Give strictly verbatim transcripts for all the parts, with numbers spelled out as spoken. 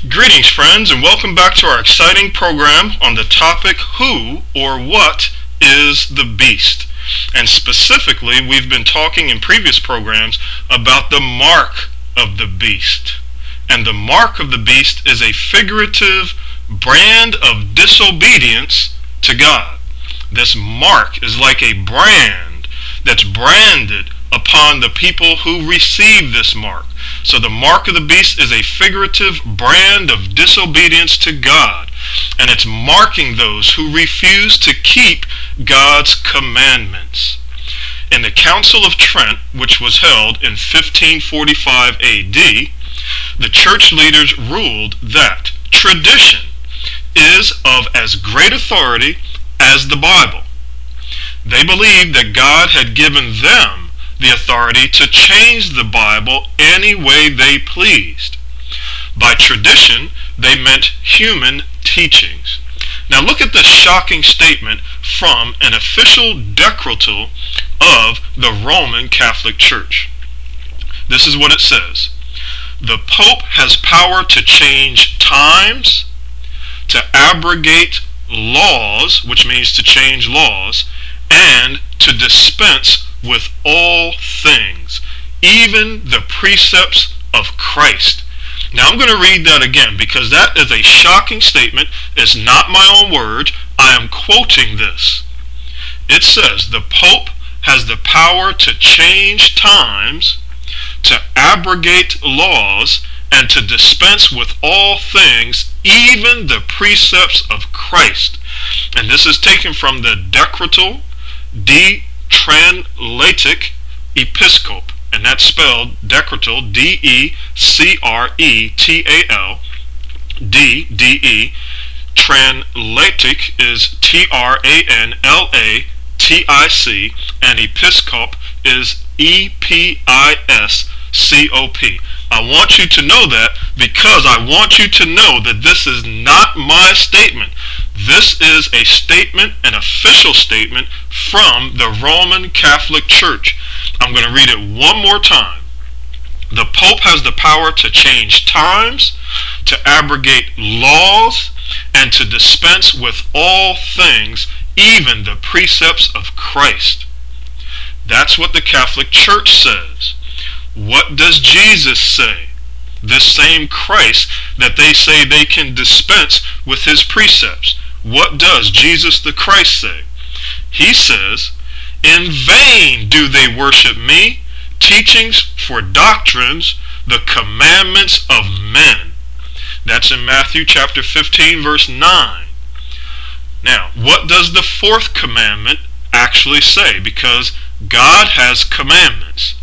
Greetings, friends, and welcome back to our exciting program on the topic who or what is the beast. And specifically, we've been talking in previous programs about the mark of the beast. And the mark of the beast is a figurative brand of disobedience to God. This mark is like a brand that's branded upon the people who receive this mark. So the mark of the beast is a figurative brand of disobedience to God, and it's marking those who refuse to keep God's commandments. In the Council of Trent, which was held in fifteen forty-five A D, the church leaders ruled that tradition is of as great authority as the Bible. They believed that God had given them the authority to change the Bible any way they pleased. By tradition, they meant human teachings. Now look at this shocking statement from an official decretal of the Roman Catholic Church. This is what it says. The Pope has power to change times, to abrogate laws, which means to change laws, and to dispense with all things, even the precepts of Christ. Now I'm going to read that again because that is a shocking statement. It's not my own words. I am quoting this. It says the Pope has the power to change times, to abrogate laws, and to dispense with all things, even the precepts of Christ. And this is taken from the Decretal de Translatic Episcope, and that's spelled Decretal, D E C R E T A L, D, D E, Translatic is T R A N L A T I C, and Episcope is E P I S C O P. I want you to know that because I want you to know that this is not my statement. This is a statement, an official statement from the Roman Catholic Church. I'm going to read it one more time. The Pope has the power to change times, to abrogate laws, and to dispense with all things, even the precepts of Christ. That's what the Catholic Church says. What does Jesus say? This same Christ that they say they can dispense with his precepts. What does Jesus the Christ say? He says, in vain do they worship me, teachings for doctrines, the commandments of men. That's in Matthew chapter fifteen, verse nine. Now, what does the fourth commandment actually say? Because God has commandments.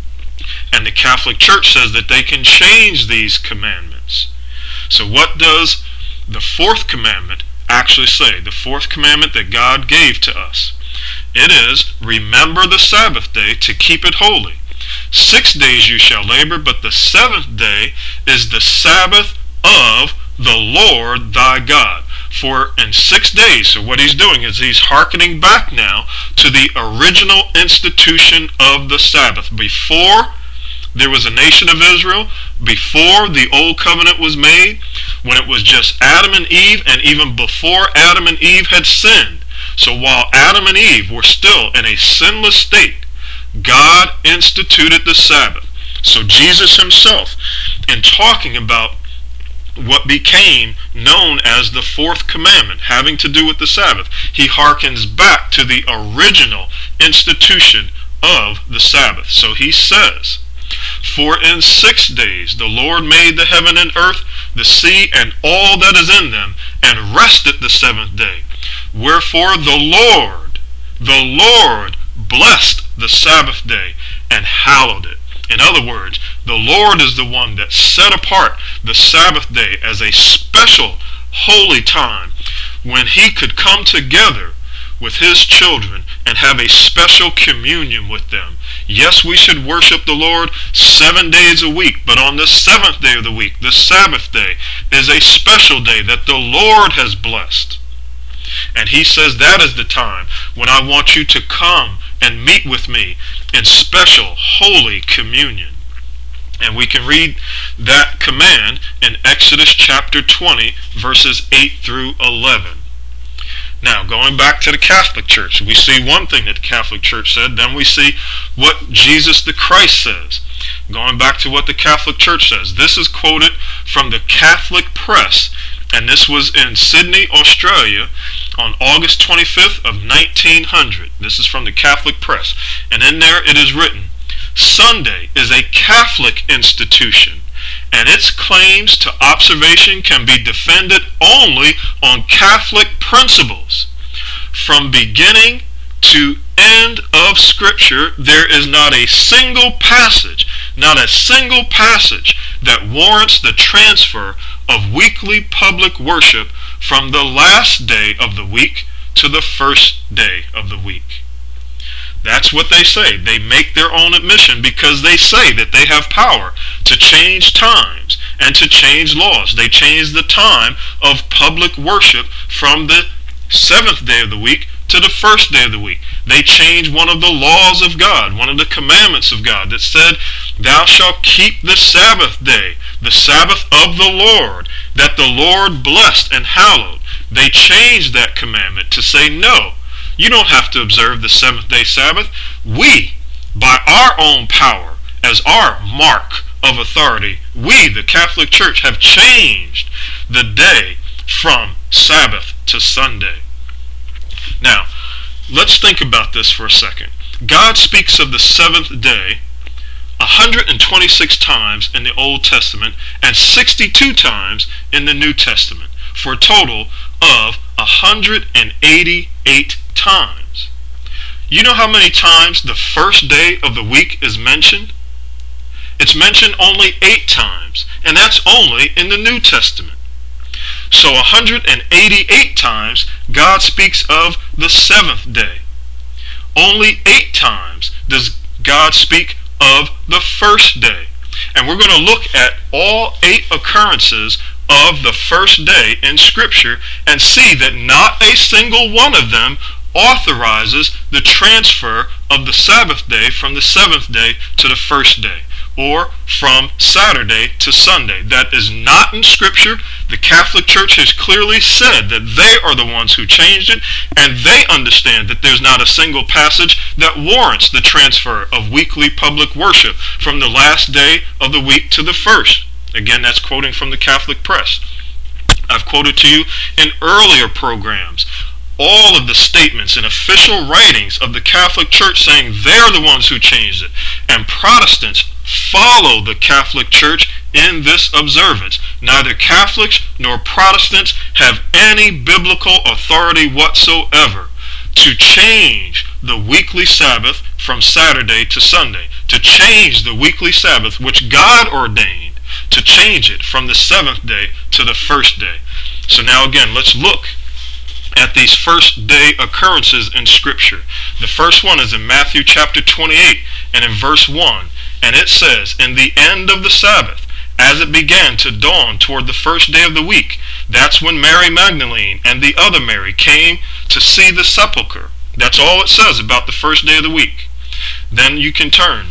And the Catholic Church says that they can change these commandments. So what does the fourth commandment actually say? The fourth commandment that God gave to us. It is, remember the Sabbath day to keep it holy. Six days you shall labor, but the seventh day is the Sabbath of the Lord thy God. For in six days, so what he's doing is he's hearkening back now to the original institution of the Sabbath. Before there was a nation of Israel, before the old covenant was made, when it was just Adam and Eve, and even before Adam and Eve had sinned. So while Adam and Eve were still in a sinless state, God instituted the Sabbath. So Jesus himself, in talking about what became known as the fourth commandment, having to do with the Sabbath, he hearkens back to the original institution of the Sabbath. So he says, for in six days the Lord made the heaven and earth, the sea, and all that is in them, and rested the seventh day. Wherefore the Lord, the Lord blessed the Sabbath day and hallowed it. In other words, the Lord is the one that set apart the Sabbath day as a special holy time when he could come together with his children and have a special communion with them. Yes, we should worship the Lord seven days a week, but on the seventh day of the week, the Sabbath day, is a special day that the Lord has blessed. And he says that is the time when I want you to come and meet with me in special holy communion. And we can read that command in Exodus Exodus chapter twenty, verses eight through eleven. Now, going back to the Catholic Church, we see one thing that the Catholic Church said, then we see what Jesus the Christ says. Going back to what the Catholic Church says, this is quoted from the Catholic Press, and this was in Sydney, Australia, on August twenty-fifth of nineteen hundred. This is from the Catholic Press, and in there it is written, Sunday is a Catholic institution, and its claims to observation can be defended only on Catholic principles. From beginning to end of Scripture, there is not a single passage, not a single passage that warrants the transfer of weekly public worship from the last day of the week to the first day of the week. That's what they say. They make their own admission because they say that they have power to change times and to change laws. They change the time of public worship from the seventh day of the week to the first day of the week. They change one of the laws of God, one of the commandments of God that said, thou shalt keep the Sabbath day, the Sabbath of the Lord, that the Lord blessed and hallowed. They changed that commandment to say, no, you don't have to observe the seventh day Sabbath. We, by our own power, as our mark of authority, we, the Catholic Church, have changed the day from Sabbath to Sunday. Now, let's think about this for a second. God speaks of the seventh day one hundred twenty-six times in the Old Testament and sixty-two times in the New Testament, for a total of one hundred eighty-eight times. You know how many times the first day of the week is mentioned? It's mentioned only eight times, and that's only in the New Testament. So one hundred eighty-eight times God speaks of the seventh day. Only eight times does God speak of the first day. And we're going to look at all eight occurrences of the first day in Scripture and see that not a single one of them authorizes the transfer of the Sabbath day from the seventh day to the first day, or from Saturday to Sunday. That is not in Scripture. The Catholic Church has clearly said that they are the ones who changed it, and they understand that there's not a single passage that warrants the transfer of weekly public worship from the last day of the week to the first. Again, that's quoting from the Catholic Press. I've quoted to you in earlier programs all of the statements and official writings of the Catholic Church saying they're the ones who changed it. And Protestants follow the Catholic Church in this observance. Neither Catholics nor Protestants have any biblical authority whatsoever to change the weekly Sabbath from Saturday to Sunday, to change the weekly Sabbath which God ordained, to change it from the seventh day to the first day. So now again, let's look at these first day occurrences in Scripture. The first one is in Matthew chapter twenty-eight and in verse one. And it says, in the end of the Sabbath, as it began to dawn toward the first day of the week, that's when Mary Magdalene and the other Mary came to see the sepulchre. That's all it says about the first day of the week. Then you can turn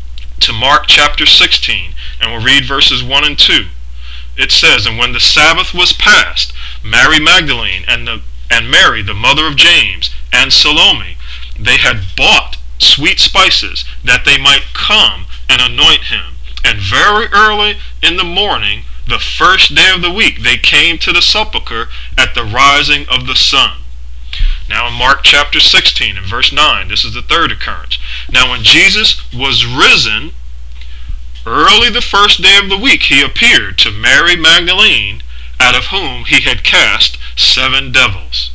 to Mark chapter sixteen and we'll read verses one and two. It says, and when the Sabbath was past, Mary Magdalene and the and Mary, the mother of James, and Salome, they had bought sweet spices that they might come and anoint him. And very early in the morning, the first day of the week, they came to the sepulchre at the rising of the sun. Now in Mark chapter sixteen and verse nine, this is the third occurrence. Now when Jesus was risen, early the first day of the week, he appeared to Mary Magdalene, out of whom he had cast seven devils.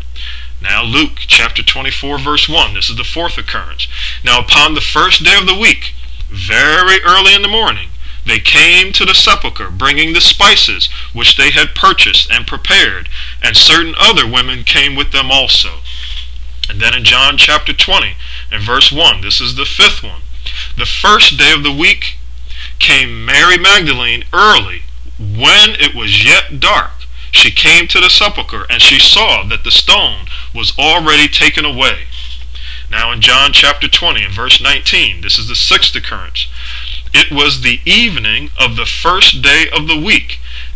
Now Luke chapter twenty-four verse one, this is the fourth occurrence. Now upon the first day of the week, very early in the morning, they came to the sepulchre, bringing the spices which they had purchased and prepared, and certain other women came with them also. And then in John chapter twenty and verse one, this is the fifth one. The first day of the week came Mary Magdalene early, when it was yet dark. She came to the sepulchre, and she saw that the stone was already taken away. Now in John chapter twenty and verse nineteen, this is the sixth occurrence. It was the evening of the first day of the week,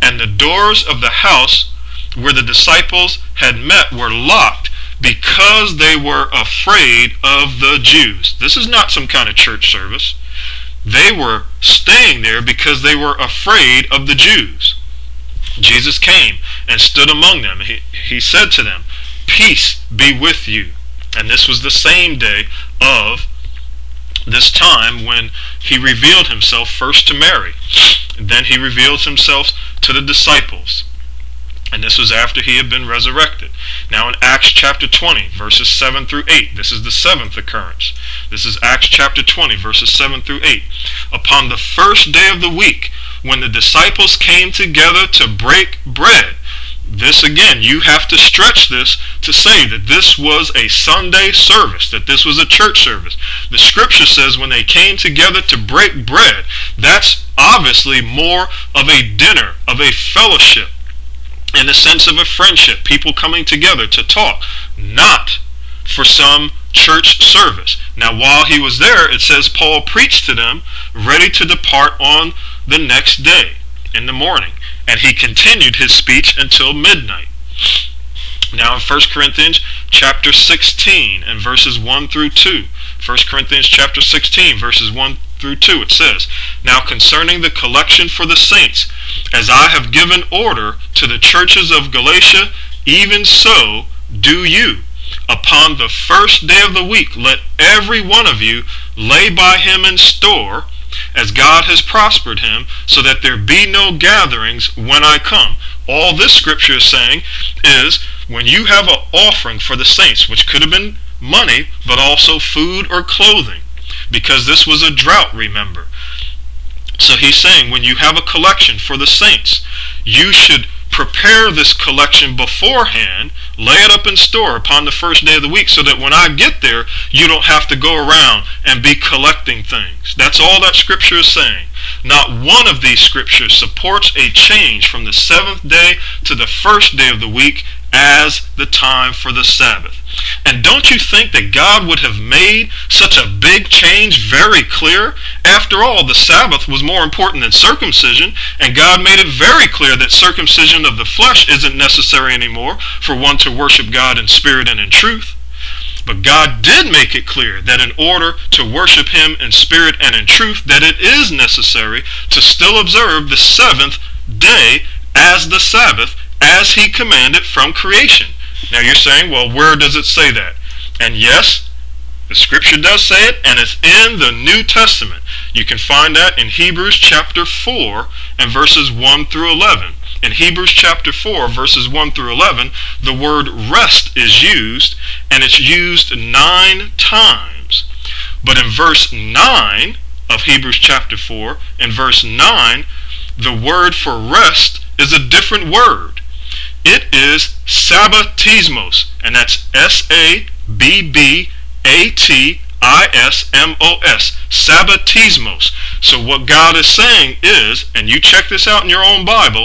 and the doors of the house where the disciples had met were locked because they were afraid of the Jews. This is not some kind of church service. They were staying there because they were afraid of the Jews. Jesus came and stood among them. He, he said to them, "Peace be with you." And this was the same day of this time when he revealed himself first to Mary. And then he revealed himself to the disciples. And this was after he had been resurrected. Now in Acts chapter twenty, verses seven through eight, this is the seventh occurrence. This is Acts chapter twenty, verses seven through eight. Upon the first day of the week, when the disciples came together to break bread. This again, you have to stretch this to say that this was a Sunday service, that this was a church service. The scripture says when they came together to break bread, that's obviously more of a dinner, of a fellowship, in the sense of a friendship, people coming together to talk, not for some church service. Now while he was there, it says Paul preached to them, ready to depart on the next day in the morning. And he continued his speech until midnight. Now in First Corinthians chapter sixteen and verses one through two. First Corinthians chapter sixteen verses one through two, it says, "Now concerning the collection for the saints, as I have given order to the churches of Galatia, even so do you. Upon the first day of the week, let every one of you lay by him in store, as God has prospered him, so that there be no gatherings when I come." All this scripture is saying is when you have an offering for the saints, which could have been money, but also food or clothing, because this was a drought, remember. So he's saying when you have a collection for the saints, you should prepare this collection beforehand, lay it up in store upon the first day of the week, so that when I get there, you don't have to go around and be collecting things. That's all that scripture is saying. Not one of these scriptures supports a change from the seventh day to the first day of the week as the time for the Sabbath. And don't you think that God would have made such a big change very clear? After all, the Sabbath was more important than circumcision, and God made it very clear that circumcision of the flesh isn't necessary anymore for one to worship God in spirit and in truth. But God did make it clear that in order to worship him in spirit and in truth, that it is necessary to still observe the seventh day as the Sabbath, as he commanded from creation. Now you're saying, well, where does it say that? And yes, the scripture does say it, and it's in the New Testament. You can find that in Hebrews chapter four and verses one through eleven. In Hebrews chapter four, verses one through eleven, the word rest is used, and it's used nine times. But in verse nine of Hebrews chapter four, in verse nine, the word for rest is a different word. It is sabbatismos, and that's S A B B A T I S M O S, sabbatismos. So what God is saying is, and you check this out in your own Bible,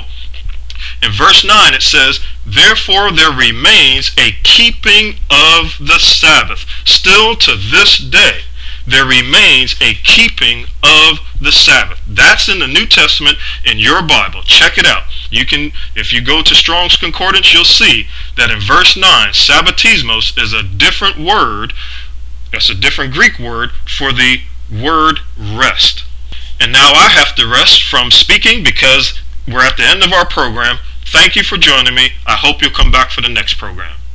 in verse nine it says, "Therefore there remains a keeping of the Sabbath." Still to this day, there remains a keeping of the Sabbath. That's in the New Testament in your Bible. Check it out. You can, if you go to Strong's Concordance, you'll see that in verse nine, sabbatismos is a different word. That's a different Greek word for the word rest. And now I have to rest from speaking because we're at the end of our program. Thank you for joining me. I hope you'll come back for the next program.